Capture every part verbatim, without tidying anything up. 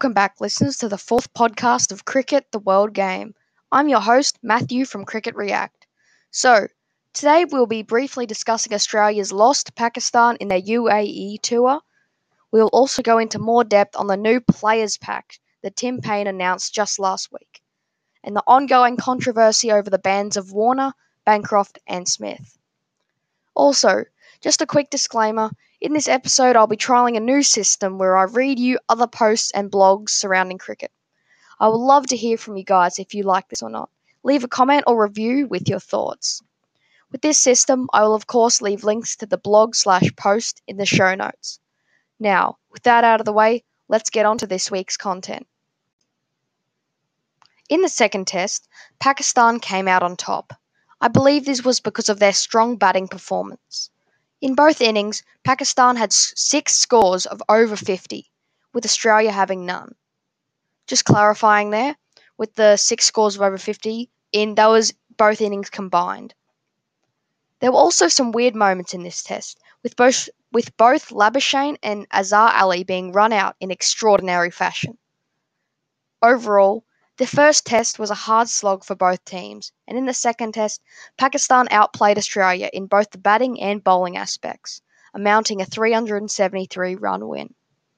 Welcome back, listeners, to the fourth podcast of Cricket, the World Game. I'm your host, Matthew from Cricket React. So, today we'll be briefly discussing Australia's loss to Pakistan in their U A E tour. We'll also go into more depth on the new players pack that Tim Paine announced just last week, and the ongoing controversy over the bans of Warner, Bancroft, and Smith. Also, just a quick disclaimer, in this episode I'll be trialling a new system where I read you other posts and blogs surrounding cricket. I would love to hear from you guys if you like this or not. Leave a comment or review with your thoughts. With this system, I will of course leave links to the blog slash post in the show notes. Now, with that out of the way, let's get on to this week's content. In the second test, Pakistan came out on top. I believe this was because of their strong batting performance. In both innings, Pakistan had six scores of over fifty, with Australia having none. Just clarifying there, with the six scores of over fifty, in that was both innings combined. There were also some weird moments in this test, with both with both Labuschagne and Azhar Ali being run out in extraordinary fashion. Overall, the first test was a hard slog for both teams, and in the second test, Pakistan outplayed Australia in both the batting and bowling aspects, amounting a three hundred seventy-three run win.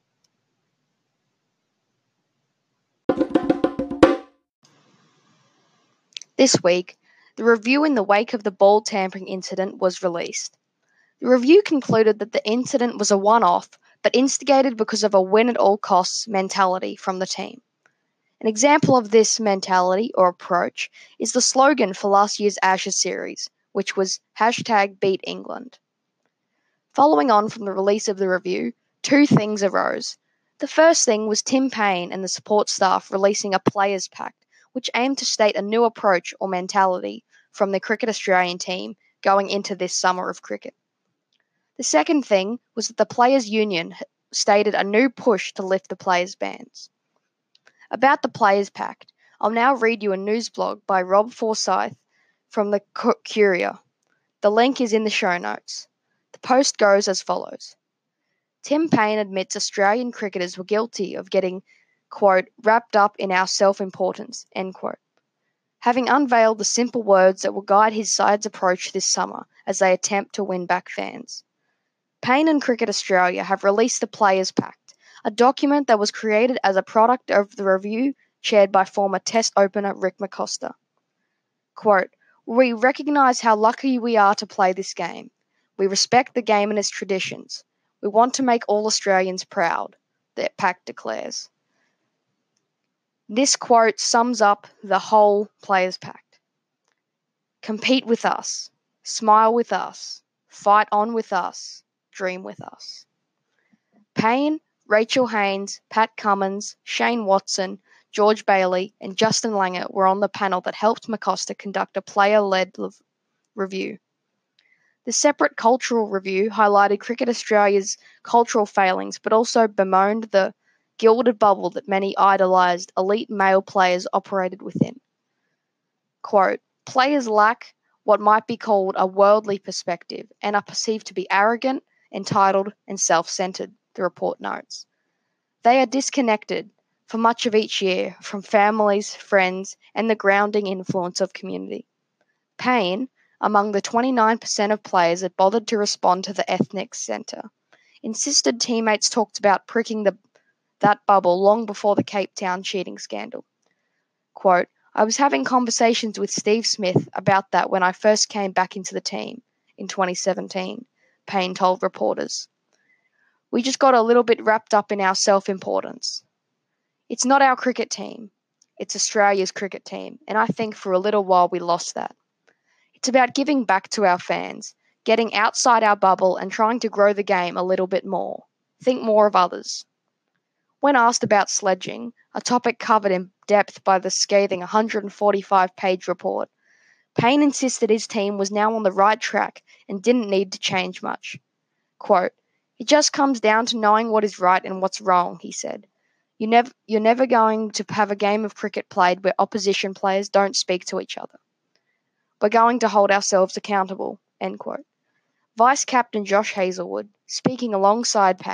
This week, the review in the wake of the ball tampering incident was released. The review concluded that the incident was a one-off, but instigated because of a win-at-all-costs mentality from the team. An example of this mentality or approach is the slogan for last year's Ashes series, which was hashtag Beat England. Following on from the release of the review, two things arose. The first thing was Tim Paine and the support staff releasing a players pack, which aimed to state a new approach or mentality from the Cricket Australian team going into this summer of cricket. The second thing was that the Players Union stated a new push to lift the players' bans. About the Players Pact, I'll now read you a news blog by Rob Forsyth from the Courier. The link is in the show notes. The post goes as follows. Tim Paine admits Australian cricketers were guilty of getting, quote, wrapped up in our self-importance, end quote, having unveiled the simple words that will guide his side's approach this summer as they attempt to win back fans. Paine and Cricket Australia have released the Players Pact, a document that was created as a product of the review chaired by former Test opener Rick McCosker. Quote, we recognise how lucky we are to play this game. We respect the game and its traditions. We want to make all Australians proud, the pact declares. This quote sums up the whole Players Pact. Compete with us. Smile with us. Fight on with us. Dream with us. Paine, Rachel Haynes, Pat Cummins, Shane Watson, George Bailey, and Justin Langer were on the panel that helped McCosker conduct a player-led review. The separate cultural review highlighted Cricket Australia's cultural failings, but also bemoaned the gilded bubble that many idolised elite male players operated within. Quote, players lack what might be called a worldly perspective and are perceived to be arrogant, entitled, and self-centred, the report notes. They are disconnected for much of each year from families, friends, and the grounding influence of community. Paine, among the twenty-nine percent of players that bothered to respond to the ethnic centre, insisted teammates talked about pricking the, that bubble long before the Cape Town cheating scandal. Quote, I was having conversations with Steve Smith about that when I first came back into the team in twenty seventeen, Paine told reporters. We just got a little bit wrapped up in our self-importance. It's not our cricket team. It's Australia's cricket team, and I think for a little while we lost that. It's about giving back to our fans, getting outside our bubble and trying to grow the game a little bit more. Think more of others. When asked about sledging, a topic covered in depth by the scathing one hundred forty-five page report, Paine insisted his team was now on the right track and didn't need to change much. Quote, it just comes down to knowing what is right and what's wrong, he said. You never, you're never going to have a game of cricket played where opposition players don't speak to each other. We're going to hold ourselves accountable, end quote. Vice-Captain Josh Hazlewood, speaking alongside Paine,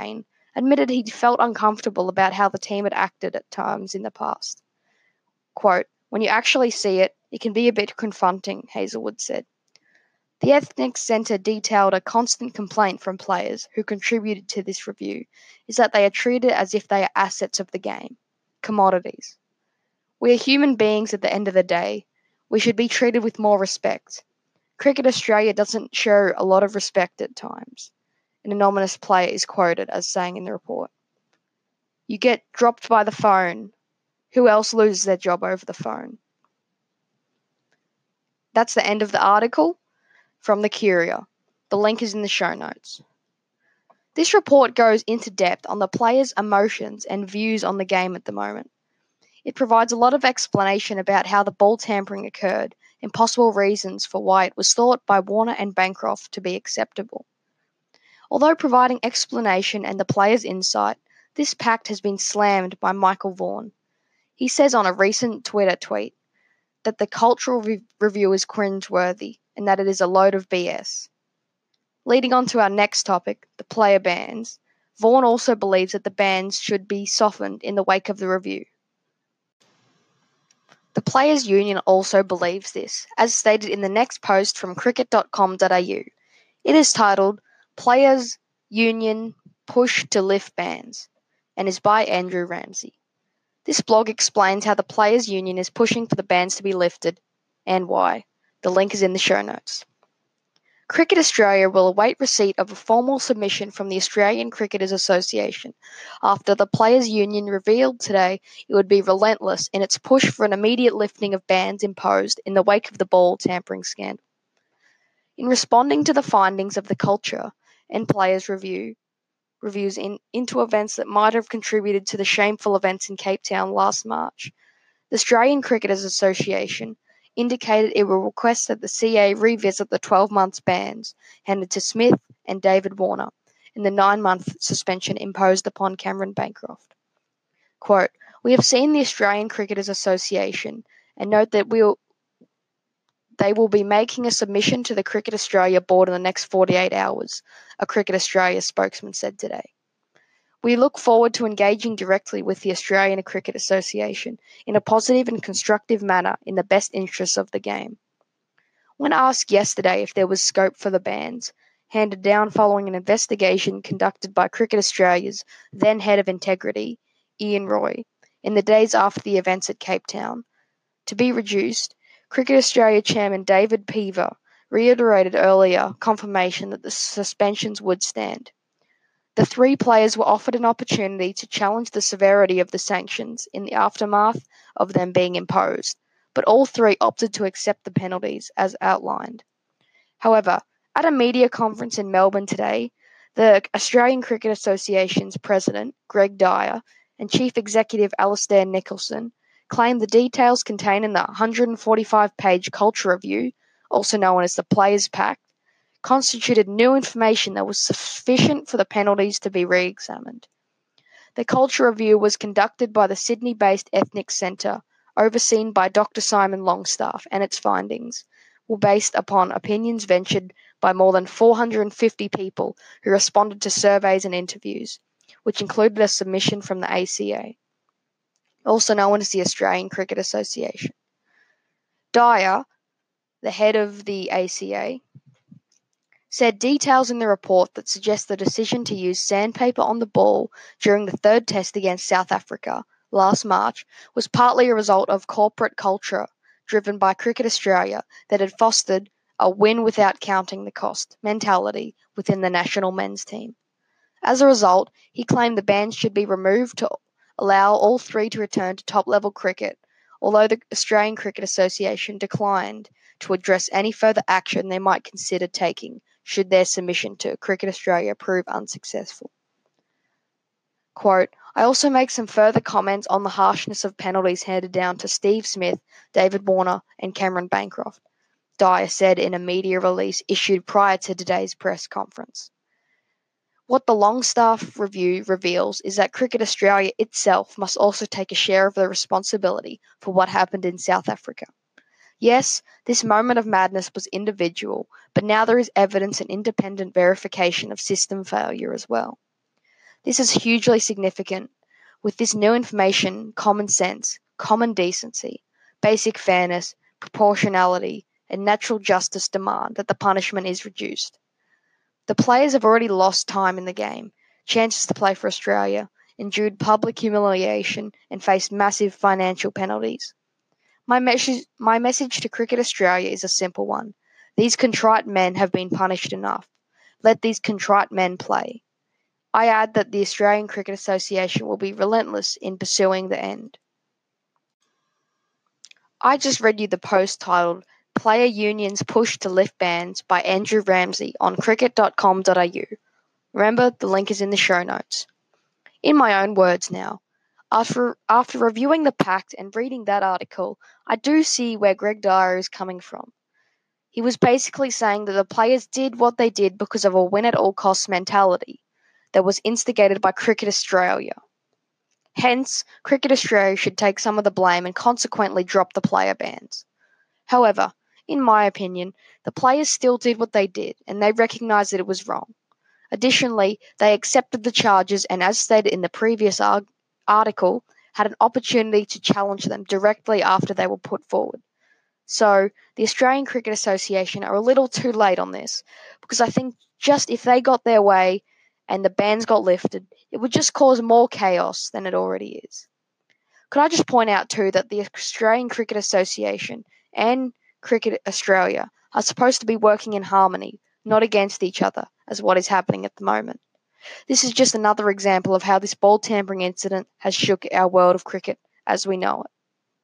admitted he felt uncomfortable about how the team had acted at times in the past. Quote, "When you actually see it, it can be a bit confronting," Hazelwood said. The Ethnic Centre detailed a constant complaint from players who contributed to this review is that they are treated as if they are assets of the game, commodities. "We are human beings at the end of the day. We should be treated with more respect. Cricket Australia doesn't show a lot of respect at times," an anonymous player is quoted as saying in the report. "You get dropped by the phone. Who else loses their job over the phone?" That's the end of the article from the Courier. The link is in the show notes. This report goes into depth on the players' emotions and views on the game at the moment. It provides a lot of explanation about how the ball tampering occurred and possible reasons for why it was thought by Warner and Bancroft to be acceptable. Although providing explanation and the players' insight, this pact has been slammed by Michael Vaughan. He says on a recent Twitter tweet that the cultural re- review is cringeworthy and that it is a load of B S. Leading on to our next topic, the player bans, Vaughan also believes that the bans should be softened in the wake of the review. The Players' Union also believes this, as stated in the next post from cricket dot com dot a u. It is titled Players' Union Push to Lift Bans and is by Andrew Ramsey. This blog explains how the Players' Union is pushing for the bans to be lifted and why. The link is in the show notes. Cricket Australia will await receipt of a formal submission from the Australian Cricketers Association after the Players' Union revealed today it would be relentless in its push for an immediate lifting of bans imposed in the wake of the ball tampering scandal. In responding to the findings of the Culture and Players' Review, reviews in, into events that might have contributed to the shameful events in Cape Town last March, the Australian Cricketers Association indicated it will request that the C A revisit the twelve months bans handed to Smith and David Warner and the nine-month suspension imposed upon Cameron Bancroft. Quote, "We have seen the Australian Cricketers Association and note that we'll, they will be making a submission to the Cricket Australia board in the next forty-eight hours, a Cricket Australia spokesman said today. We look forward to engaging directly with the Australian Cricket Association in a positive and constructive manner in the best interests of the game." When asked yesterday if there was scope for the bans, handed down following an investigation conducted by Cricket Australia's then head of integrity, Ian Roy, in the days after the events at Cape Town, to be reduced, Cricket Australia chairman David Peever reiterated earlier confirmation that the suspensions would stand. The three players were offered an opportunity to challenge the severity of the sanctions in the aftermath of them being imposed, but all three opted to accept the penalties as outlined. However, at a media conference in Melbourne today, the Australian Cricket Association's president, Greg Dyer, and chief executive Alastair Nicholson claimed the details contained in the one hundred forty-five page Culture Review, also known as the Players' Pact, constituted new information that was sufficient for the penalties to be re-examined. The Culture Review was conducted by the Sydney-based Ethnic Centre, overseen by Doctor Simon Longstaff, and its findings were based upon opinions ventured by more than four hundred fifty people who responded to surveys and interviews, which included a submission from the A C A, also known as the Australian Cricket Association. Dyer, the head of the A C A, said details in the report that suggest the decision to use sandpaper on the ball during the third test against South Africa last March was partly a result of corporate culture driven by Cricket Australia that had fostered a win without counting the cost mentality within the national men's team. As a result, he claimed the bans should be removed to allow all three to return to top-level cricket, although the Australian Cricket Association declined to address any further action they might consider taking should their submission to Cricket Australia prove unsuccessful. Quote, "I also make some further comments on the harshness of penalties handed down to Steve Smith, David Warner, and Cameron Bancroft," Dyer said in a media release issued prior to today's press conference. What the Longstaff review reveals is that Cricket Australia itself must also take a share of the responsibility for what happened in South Africa. Yes, this moment of madness was individual, but now there is evidence and independent verification of system failure as well. This is hugely significant. With this new information, common sense, common decency, basic fairness, proportionality, and natural justice demand that the punishment is reduced. The players have already lost time in the game, chances to play for Australia, endured public humiliation, and faced massive financial penalties. My message, my message to Cricket Australia is a simple one. These contrite men have been punished enough. Let these contrite men play. I add that the Australian Cricket Association will be relentless in pursuing the end. I just read you the post titled Player Unions Push to Lift Bans by Andrew Ramsey on cricket dot com dot a u. Remember, the link is in the show notes. In my own words now, after, after reviewing the pact and reading that article, I do see where Greg Dyer is coming from. He was basically saying that the players did what they did because of a win-at-all-costs mentality that was instigated by Cricket Australia. Hence, Cricket Australia should take some of the blame and consequently drop the player bans. However, in my opinion, the players still did what they did and they recognised that it was wrong. Additionally, they accepted the charges and, as stated in the previous ar- article, had an opportunity to challenge them directly after they were put forward. So, the Australian Cricket Association are a little too late on this, because I think just if they got their way and the bans got lifted, it would just cause more chaos than it already is. Could I just point out too that the Australian Cricket Association and Cricket Australia are supposed to be working in harmony, not against each other, as what is happening at the moment. This is just another example of how this ball tampering incident has shook our world of cricket as we know it.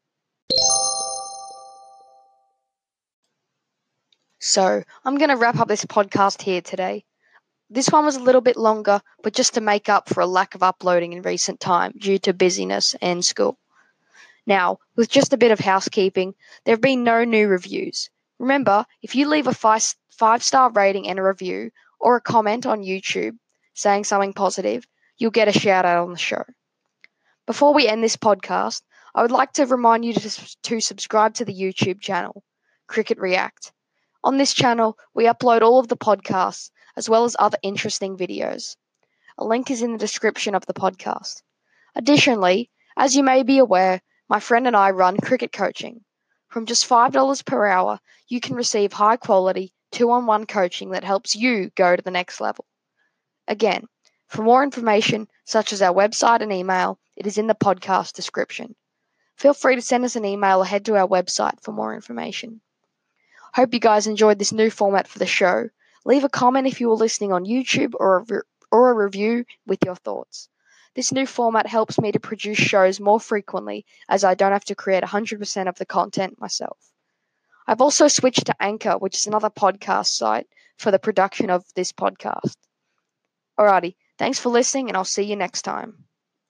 So, I'm going to wrap up this podcast here today. This one was a little bit longer, but just to make up for a lack of uploading in recent time due to busyness and school. Now, with just a bit of housekeeping, there have been no new reviews. Remember, if you leave a five, five-star rating and a review, or a comment on YouTube saying something positive, you'll get a shout out on the show. Before we end this podcast, I would like to remind you to, to subscribe to the YouTube channel, Cricket React. On this channel, we upload all of the podcasts, as well as other interesting videos. A link is in the description of the podcast. Additionally, as you may be aware, my friend and I run cricket coaching. From just five dollars per hour, you can receive high-quality, two-on-one coaching that helps you go to the next level. Again, for more information, such as our website and email, it is in the podcast description. Feel free to send us an email or head to our website for more information. Hope you guys enjoyed this new format for the show. Leave a comment if you were listening on YouTube or a, re- or a review with your thoughts. This new format helps me to produce shows more frequently, as I don't have to create one hundred percent of the content myself. I've also switched to Anchor, which is another podcast site, for the production of this podcast. Alrighty, thanks for listening, and I'll see you next time.